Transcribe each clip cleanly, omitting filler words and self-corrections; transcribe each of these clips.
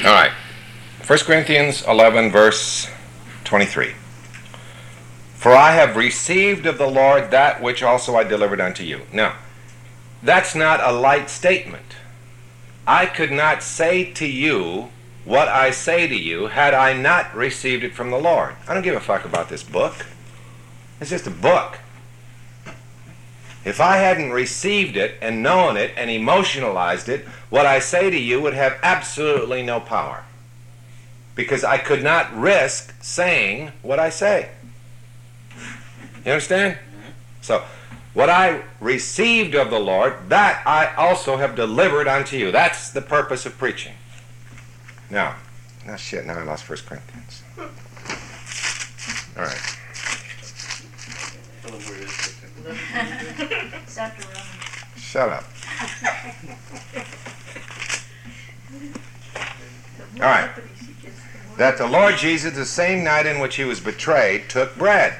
All right. 1 Corinthians 11, verse 23. For I have received of the Lord that which also I delivered unto you. Now, that's not a light statement. I could not say to you what I say to you had I not received it from the Lord. I don't give a fuck about this book. It's just a book. If I hadn't received it and known it and emotionalized it, what I say to you would have absolutely no power. Because I could not risk saying what I say. You understand? So, what I received of the Lord, that I also have delivered unto you. That's the purpose of preaching. Now I lost 1 Corinthians. All right. Shut up. All right. That the Lord Jesus, the same night in which he was betrayed, took bread.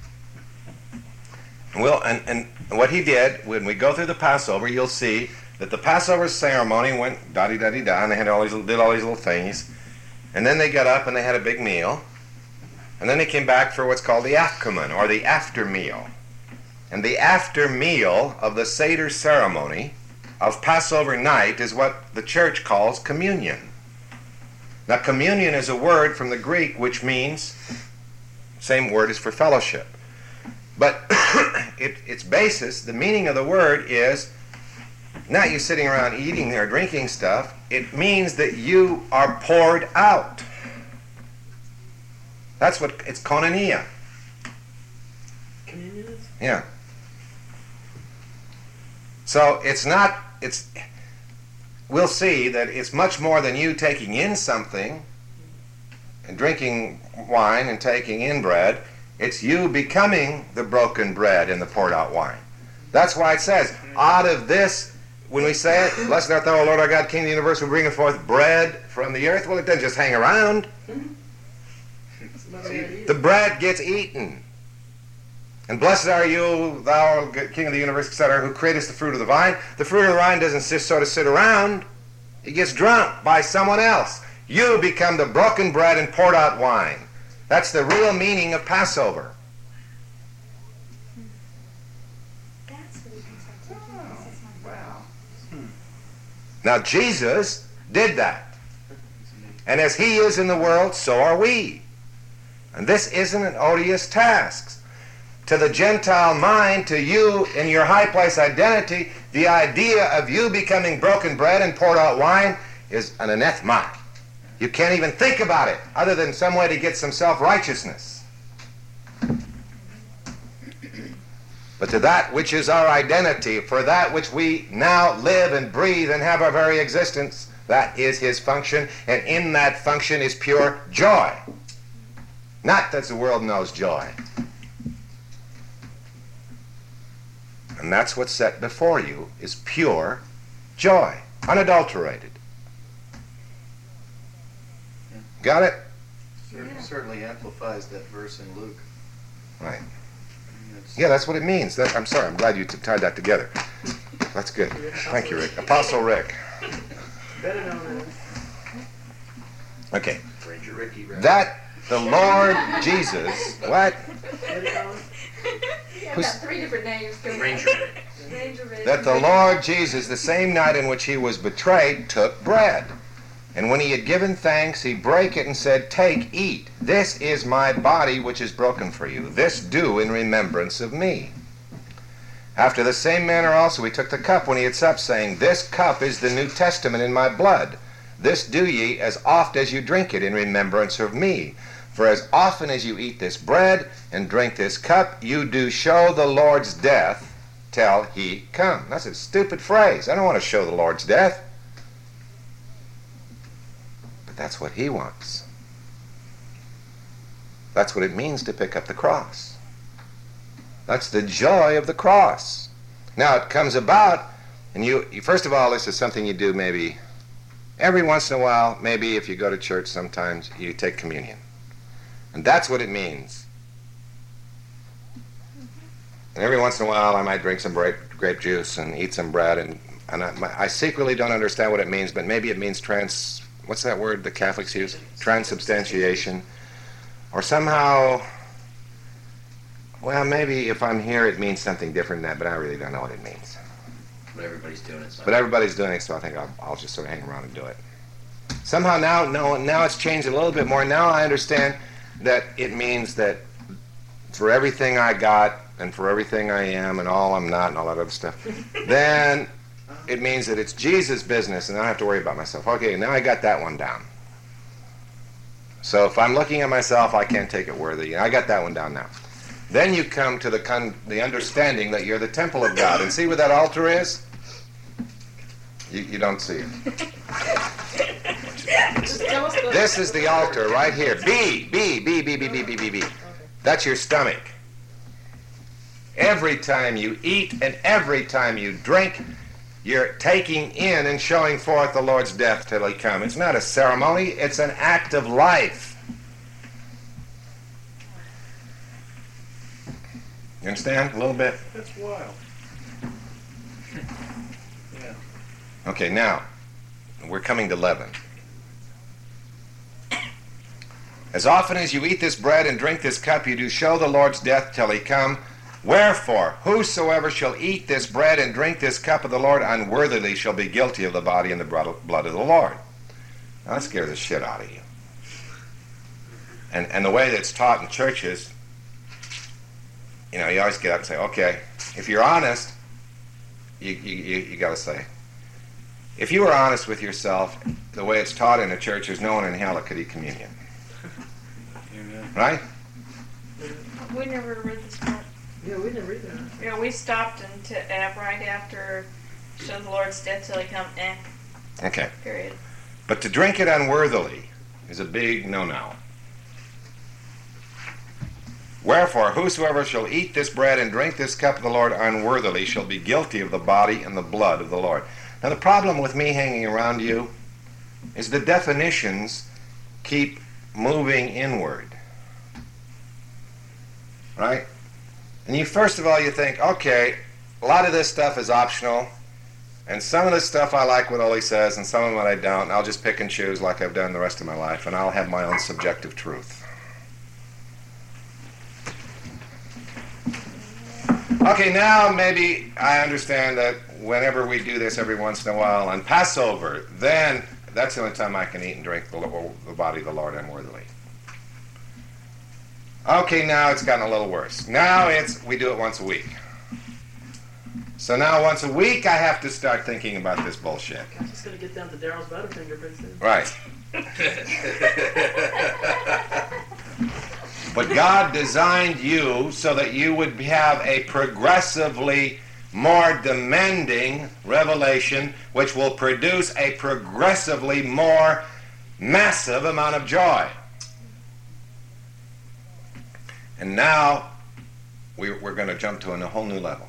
And what he did, when we go through the Passover, you'll see that the Passover ceremony went da-di-da-di-da, and they did all these little things. And then they got up and they had a big meal. And then they came back for what's called the afkomen, or the after meal. And the after meal of the Seder ceremony of Passover night is what the church calls communion. Now, communion is a word from the Greek which means, same word as for fellowship. But its basis, the meaning of the word is not you sitting around eating or drinking stuff. It means that you are poured out. That's what it's koinonia. Communion? Yeah. So we'll see that it's much more than you taking in something and drinking wine and taking in bread. It's you becoming the broken bread and the poured out wine. That's why it says, out of this, when we say it, blessed art thou, O Lord our God, King of the universe, who bringeth forth bread from the earth. Well, it doesn't just hang around. The bread gets eaten. And blessed are you, thou King of the universe, etc., who createst the fruit of the vine. The fruit of the vine doesn't just sort of sit around. It gets drunk by someone else. You become the broken bread and poured out wine. That's the real meaning of Passover. Now, Jesus did that. And as he is in the world, so are we. And this isn't an odious task. To the Gentile mind, to you in your high place identity, the idea of you becoming broken bread and poured out wine is an anathema. You can't even think about it other than some way to get some self-righteousness. But to that which is our identity, for that which we now live and breathe and have our very existence, that is his function, and in that function is pure joy. Not that the world knows joy. And that's what's set before you, is pure joy, unadulterated. Got it? Certainly amplifies that verse in Luke. Right. Yeah, that's what it means. I'm sorry, I'm glad you tied that together. That's good. Thank you, Rick. Apostle Rick. Better known as. Okay. Ranger Ricky, right? That the Lord Jesus, what? I've got 3 different names. Ranger Rick. That the Lord Jesus, the same night in which he was betrayed, took bread. And when he had given thanks, he brake it and said, Take, eat. This is my body which is broken for you. This do in remembrance of me. After the same manner also he took the cup when he had supped, saying, This cup is the New Testament in my blood. This do ye as oft as you drink it in remembrance of me. For as often as you eat this bread and drink this cup, you do show the Lord's death till he come. That's a stupid phrase. I don't want to show the Lord's death. But that's what he wants. That's what it means to pick up the cross. That's the joy of the cross. Now it comes about, and you first of all, this is something you do maybe every once in a while. Maybe if you go to church sometimes, you take communion. And that's what it means. And every once in a while I might drink some grape juice and eat some bread, and I secretly don't understand what it means, but maybe it means what's that word the Catholics use? Transubstantiation. Or somehow, well, maybe if I'm here it means something different than that, but I really don't know what it means. But everybody's doing it. But everybody's doing it, so I think I'll just sort of hang around and do it. Somehow now it's changed a little bit more. Now I understand that it means that for everything I got and for everything I am and all I'm not and all that other stuff, then it means that it's Jesus' business and I don't have to worry about myself. Okay, now I got that one down. So if I'm looking at myself, I can't take it worthy. I got that one down now. Then you come to the understanding that you're the temple of God. And see where that altar is? You don't see it. This is the altar right here. B. That's your stomach. Every time you eat and every time you drink, you're taking in and showing forth the Lord's death till he come. It's not a ceremony, it's an act of life. You understand a little bit? That's wild. Yeah. Okay, now, we're coming to leaven. As often as you eat this bread and drink this cup, you do show the Lord's death till he come. Wherefore, whosoever shall eat this bread and drink this cup of the Lord unworthily shall be guilty of the body and the blood of the Lord. Now, that scares the shit out of you. And the way that's taught in churches, you know, you always get up and say, okay, if you're honest, you got to say, if you were honest with yourself, the way it's taught in a church, there's no one in hell that could eat communion. Amen. Right? We never read this part. Yeah, we didn't read that. Yeah, we stopped right after show the Lord's death till he come. Okay. Period. But to drink it unworthily is a big no-no. Wherefore, whosoever shall eat this bread and drink this cup of the Lord unworthily shall be guilty of the body and the blood of the Lord. Now, the problem with me hanging around you is the definitions keep moving inward. Right? And you, first of all, you think, okay, a lot of this stuff is optional, and some of this stuff I like what Ole says, and some of it I don't, and I'll just pick and choose like I've done the rest of my life, and I'll have my own subjective truth. Okay, now maybe I understand that whenever we do this every once in a while on Passover, then that's the only time I can eat and drink the body of the Lord unworthily. Okay, now it's gotten a little worse. Now we do it once a week. So now once a week I have to start thinking about this bullshit. I'm just going to get down to Daryl's Butterfinger pretty soon. Right. But God designed you so that you would have a progressively more demanding revelation, which will produce a progressively more massive amount of joy. And now we're going to jump to a whole new level.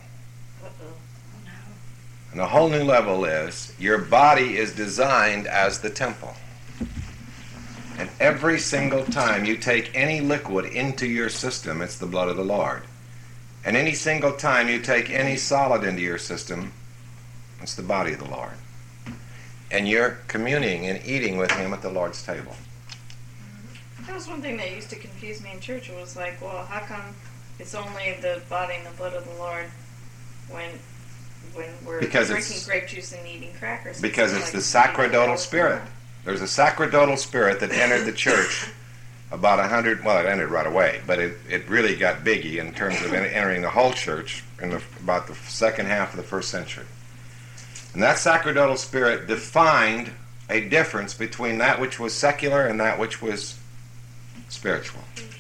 And the whole new level is your body is designed as the temple. And every single time you take any liquid into your system, it's the blood of the Lord. And any single time you take any solid into your system, it's the body of the Lord. And you're communing and eating with him at the Lord's table. That was one thing that used to confuse me in church. It was like, well, how come it's only the body and the blood of the Lord when we're drinking grape juice and eating crackers? Because it's the sacerdotal spirit. There's a sacerdotal spirit that entered the church about 100, well, it entered right away, but it really got biggy in terms of entering the whole church in about the second half of the first century. And that sacerdotal spirit defined a difference between that which was secular and that which was spiritual.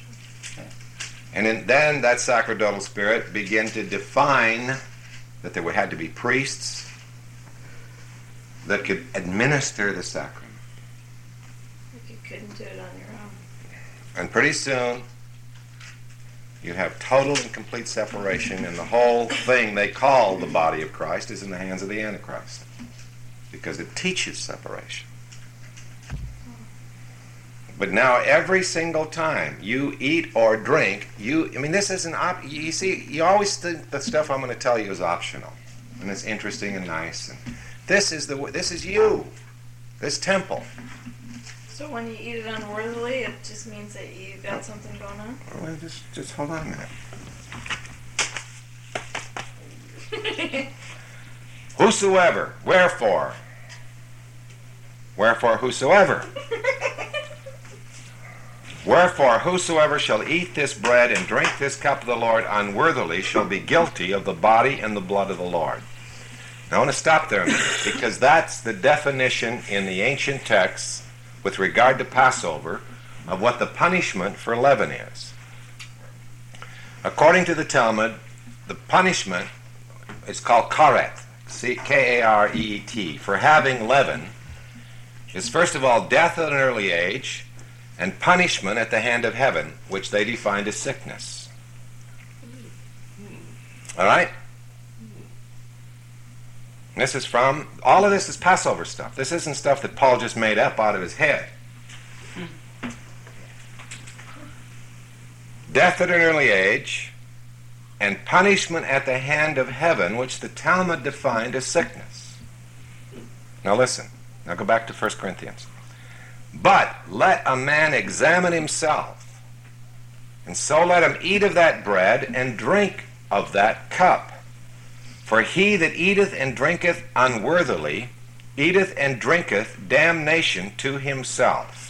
And then that sacerdotal spirit began to define that there had to be priests that could administer the sacrament. You couldn't do it on your own. And pretty soon, you have total and complete separation, and the whole thing they call the body of Christ is in the hands of the Antichrist, because it teaches separation. But now every single time you eat or drink, this isn't, you see, you always think the stuff I'm going to tell you is optional, and it's interesting and nice. And this is you, this temple. So when you eat it unworthily, it just means that you got something going on? Well, just hold on a minute. Whosoever, wherefore, whosoever. Wherefore, whosoever shall eat this bread and drink this cup of the Lord unworthily shall be guilty of the body and the blood of the Lord. Now, I want to stop there a minute, because that's the definition in the ancient texts with regard to Passover of what the punishment for leaven is. According to the Talmud, the punishment is called karet, K-A-R-E-T, for having leaven is first of all death at an early age, and punishment at the hand of heaven, which they defined as sickness. All right? This is from, all of this is Passover stuff. This isn't stuff that Paul just made up out of his head. Death at an early age, and punishment at the hand of heaven, which the Talmud defined as sickness. Now listen. Now go back to 1 Corinthians. But let a man examine himself, and so let him eat of that bread and drink of that cup. For he that eateth and drinketh unworthily eateth and drinketh damnation to himself.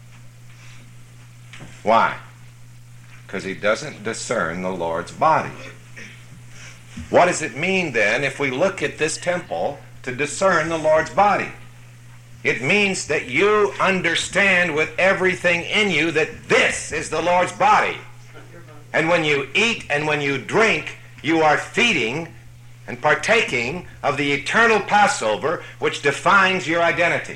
Why? Because he doesn't discern the Lord's body. What does it mean then if we look at this temple to discern the Lord's body? It means that you understand with everything in you that this is the Lord's body. And when you eat and when you drink, you are feeding and partaking of the eternal Passover, which defines your identity.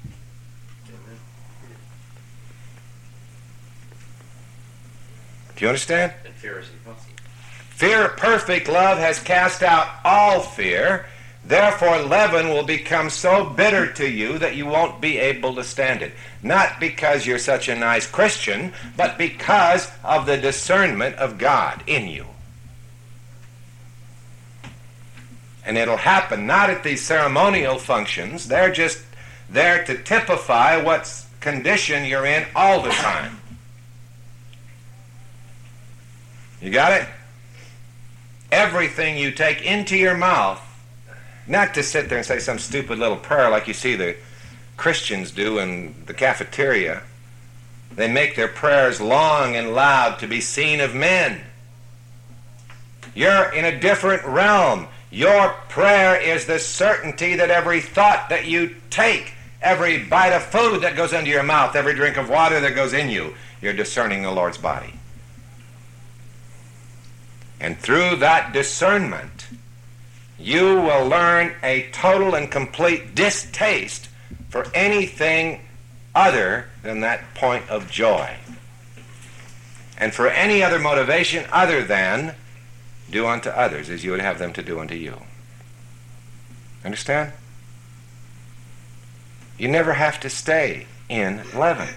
Do you understand? And fear is impossible. Fear, perfect love has cast out all fear. Therefore, leaven will become so bitter to you that you won't be able to stand it. Not because you're such a nice Christian, but because of the discernment of God in you. And it'll happen not at these ceremonial functions. They're just there to typify what condition you're in all the time. You got it? Everything you take into your mouth, not to sit there and say some stupid little prayer like you see the Christians do in the cafeteria. They make their prayers long and loud to be seen of men. You're in a different realm. Your prayer is the certainty that every thought that you take, every bite of food that goes into your mouth, every drink of water that goes in you, you're discerning the Lord's body. And through that discernment, you will learn a total and complete distaste for anything other than that point of joy. And for any other motivation other than do unto others as you would have them to do unto you. Understand? You never have to stay in leaven.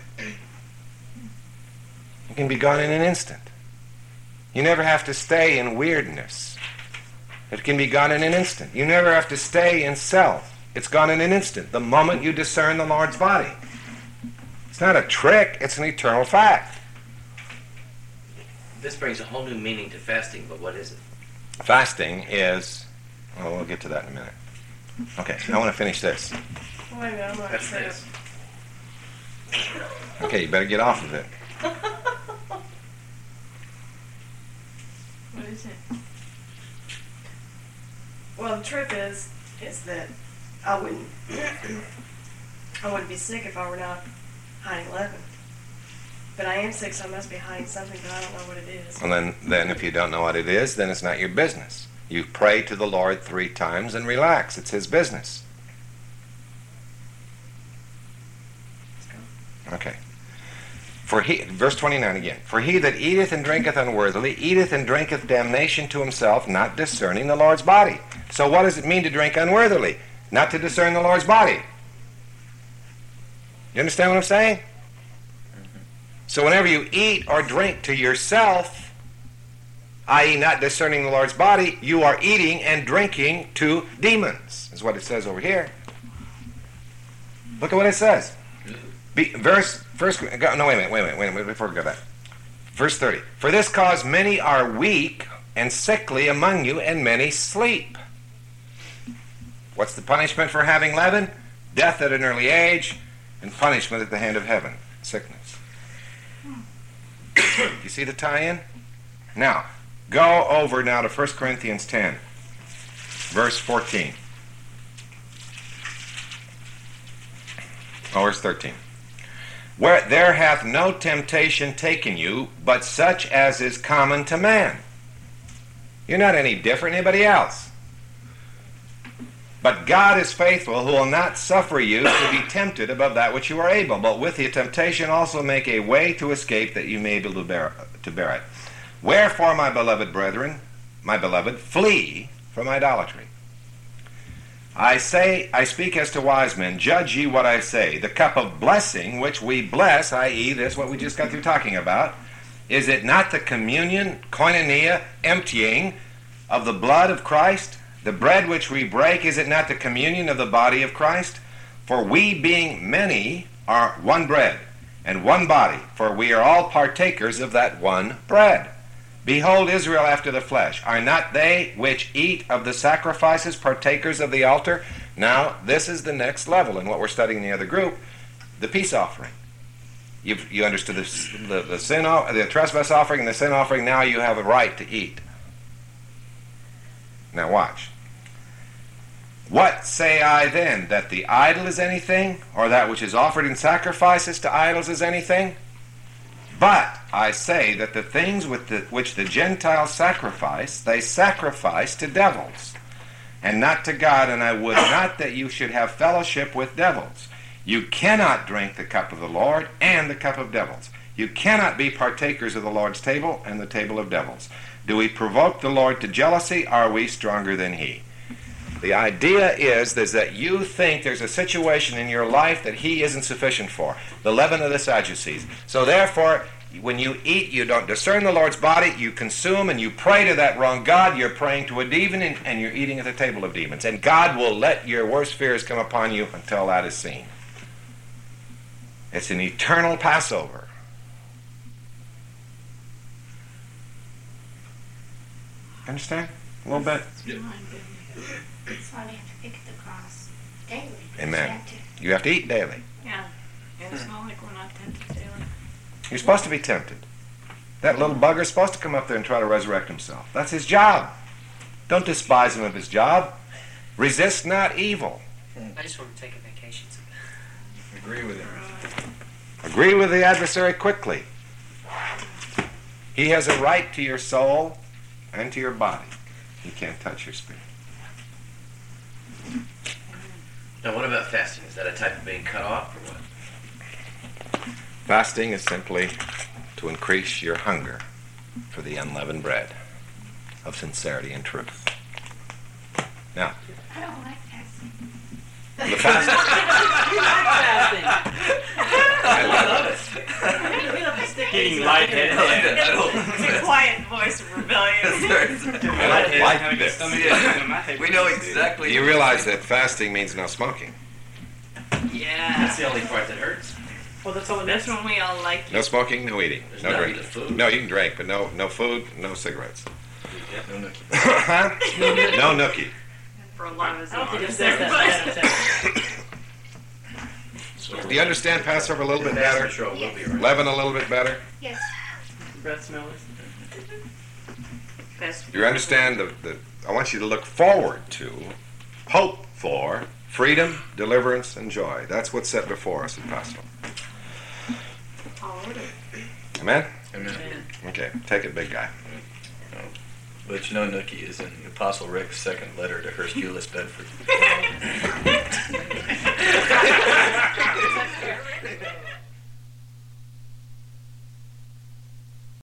You can be gone in an instant. You never have to stay in weirdness. It can be gone in an instant. You never have to stay in self. It's gone in an instant, the moment you discern the Lord's body. It's not a trick, it's an eternal fact. This brings a whole new meaning to fasting, but what is it? Fasting is, well, we'll get to that in a minute. Okay, I want to finish this. Wait a minute, I'm not That's set up. this. Okay, you better get off of it. What is it? Well, the truth is that I wouldn't be sick if I were not hiding leaven. But I am sick, so I must be hiding something, but I don't know what it is. Well, then if you don't know what it is, then it's not your business. You pray to the Lord 3 times and relax. It's His business. Okay. Verse 29 again. For he that eateth and drinketh unworthily eateth and drinketh damnation to himself, not discerning the Lord's body. So what does it mean to drink unworthily? Not to discern the Lord's body. You understand what I'm saying? So whenever you eat or drink to yourself, i.e. not discerning the Lord's body, you are eating and drinking to demons, is what it says over here. Look at what it says. Wait a minute, before we go that. Verse 30. For this cause many are weak and sickly among you, and many sleep. What's the punishment for having leaven? Death at an early age, and punishment at the hand of heaven. Sickness. You see the tie-in? Now, go over now to 1 Corinthians 10, verse 14. Oh, verse 13. Where there hath no temptation taken you, but such as is common to man. You're not any different than anybody else. But God is faithful, who will not suffer you to be tempted above that which you are able, but with the temptation also make a way to escape, that you may be able to bear it. Wherefore, my beloved brethren, my beloved, flee from idolatry. I speak as to wise men, judge ye what I say. The cup of blessing which we bless, i.e., this what we just got through talking about, is it not the communion, koinonia, emptying of the blood of Christ? The bread which we break, is it not the communion of the body of Christ? For we, being many, are one bread and one body, for we are all partakers of that one bread. Behold, Israel after the flesh, are not they which eat of the sacrifices partakers of the altar? Now, this is the next level in what we're studying in the other group, the peace offering. You understood the trespass offering and the sin offering. Now you have a right to eat. Now watch. What say I then? That the idol is anything, or that which is offered in sacrifices to idols is anything? But I say that the things which the Gentiles sacrifice, they sacrifice to devils, and not to God, and I would not that you should have fellowship with devils. You cannot drink the cup of the Lord and the cup of devils. You cannot be partakers of the Lord's table and the table of devils. Do we provoke the Lord to jealousy? Are we stronger than he? The idea is that you think there's a situation in your life that he isn't sufficient for. The leaven of the Sadducees. So therefore, when you eat, you don't discern the Lord's body, you consume and you pray to that wrong God, you're praying to a demon, and you're eating at the table of demons. And God will let your worst fears come upon you until that is seen. It's an eternal Passover. Understand? A little bit? That's why we have to pick the cross daily. Amen. You have to eat daily. Yeah. And it's not like we're not tempted daily. You're supposed to be tempted. That little bugger's supposed to come up there and try to resurrect himself. That's his job. Don't despise him of his job. Resist not evil. I just want to take a vacation. Agree with him. Agree with the adversary quickly. He has a right to your soul and to your body. He can't touch your spirit. Now, what about fasting? Is that a type of being cut off or what? Fasting is simply to increase your hunger for the unleavened bread of sincerity and truth. Now, I don't like fasting. the fasting. You like fasting. I love it. Getting It's a quiet voice of rebellion. I don't like this. We know exactly. You realize that fasting means no smoking. Yeah. That's the only part that hurts. Well, that's all it That's is. when we all like No smoking, no eating, There's no nothing drinking. to food. No, you can drink, but no food, no cigarettes. No nookie. Huh? No nookie. for a lot of us. I don't think it says that. Do you understand Passover a little bit better? Patrol will be right. Leaven a little bit better? Yes. Breath smell is. You understand I want you to look forward to, hope for, freedom, deliverance, and joy. That's what's set before us at Passover. Amen? Amen. Okay, take it, big guy. But you know, nookie is in Apostle Rick's second letter to Hurst Euless Bedford.